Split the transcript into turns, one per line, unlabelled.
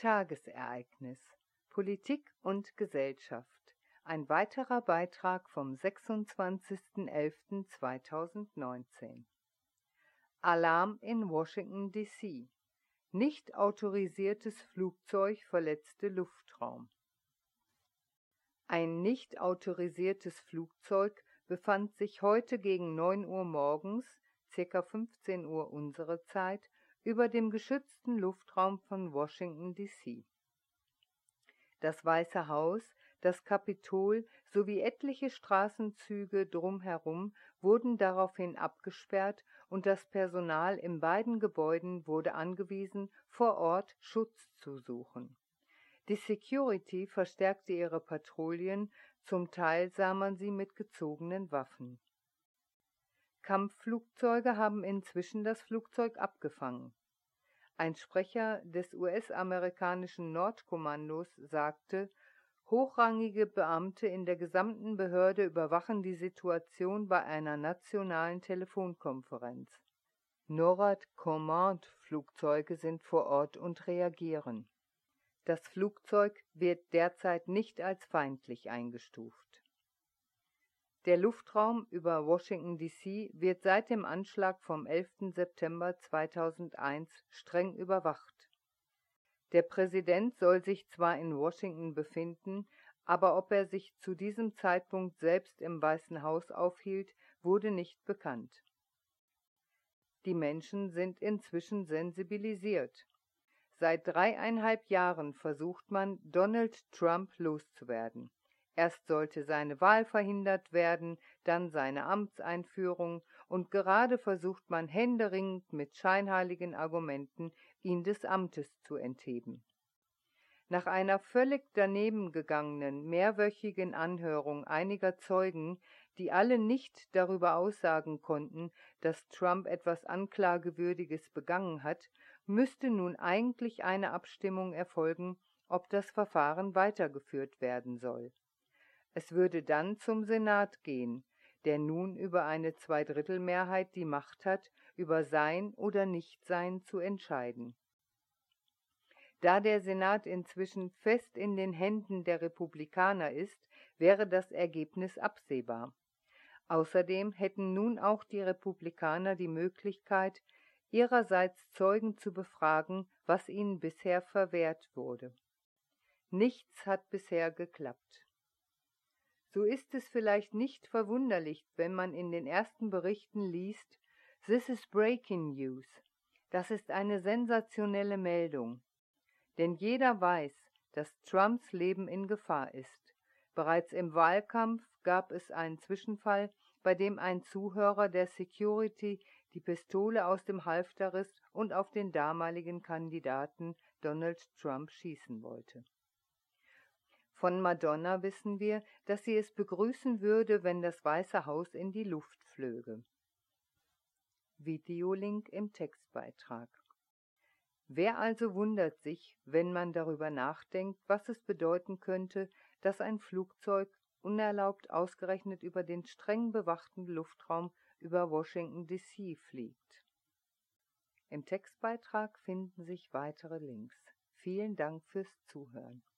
Tagesereignis Politik und Gesellschaft. Ein weiterer Beitrag vom 26.11.2019. Alarm in Washington, D.C. Nicht autorisiertes Flugzeug verletzte Luftraum. Ein nicht autorisiertes Flugzeug befand sich heute gegen 9 Uhr morgens, ca. 15 Uhr unsere Zeit, über dem geschützten Luftraum von Washington, D.C. Das Weiße Haus, das Kapitol sowie etliche Straßenzüge drumherum wurden daraufhin abgesperrt und das Personal in beiden Gebäuden wurde angewiesen, vor Ort Schutz zu suchen. Die Security verstärkte ihre Patrouillen, zum Teil sah man sie mit gezogenen Waffen. Kampfflugzeuge haben inzwischen das Flugzeug abgefangen. Ein Sprecher des US-amerikanischen Nordkommandos sagte, hochrangige Beamte in der gesamten Behörde überwachen die Situation bei einer nationalen Telefonkonferenz. NORAD-Command-Flugzeuge sind vor Ort und reagieren. Das Flugzeug wird derzeit nicht als feindlich eingestuft. Der Luftraum über Washington, D.C. wird seit dem Anschlag vom 11. September 2001 streng überwacht. Der Präsident soll sich zwar in Washington befinden, aber ob er sich zu diesem Zeitpunkt selbst im Weißen Haus aufhielt, wurde nicht bekannt. Die Menschen sind inzwischen sensibilisiert. Seit 3,5 Jahren versucht man, Donald Trump loszuwerden. Erst sollte seine Wahl verhindert werden, dann seine Amtseinführung und gerade versucht man händeringend mit scheinheiligen Argumenten, ihn des Amtes zu entheben. Nach einer völlig daneben gegangenen mehrwöchigen Anhörung einiger Zeugen, die alle nicht darüber aussagen konnten, dass Trump etwas Anklagewürdiges begangen hat, müsste nun eigentlich eine Abstimmung erfolgen, ob das Verfahren weitergeführt werden soll. Es würde dann zum Senat gehen, der nun über eine Zweidrittelmehrheit die Macht hat, über sein oder Nichtsein zu entscheiden. Da der Senat inzwischen fest in den Händen der Republikaner ist, wäre das Ergebnis absehbar. Außerdem hätten nun auch die Republikaner die Möglichkeit, ihrerseits Zeugen zu befragen, was ihnen bisher verwehrt wurde. Nichts hat bisher geklappt. So ist es vielleicht nicht verwunderlich, wenn man in den ersten Berichten liest, "This is breaking news." Das ist eine sensationelle Meldung. Denn jeder weiß, dass Trumps Leben in Gefahr ist. Bereits im Wahlkampf gab es einen Zwischenfall, bei dem ein Zuhörer der Security die Pistole aus dem Halfter riss und auf den damaligen Kandidaten Donald Trump schießen wollte. Von Madonna wissen wir, dass sie es begrüßen würde, wenn das Weiße Haus in die Luft flöge. Videolink im Textbeitrag. Wer also wundert sich, wenn man darüber nachdenkt, was es bedeuten könnte, dass ein Flugzeug unerlaubt ausgerechnet über den streng bewachten Luftraum über Washington, D.C. fliegt? Im Textbeitrag finden sich weitere Links. Vielen Dank fürs Zuhören.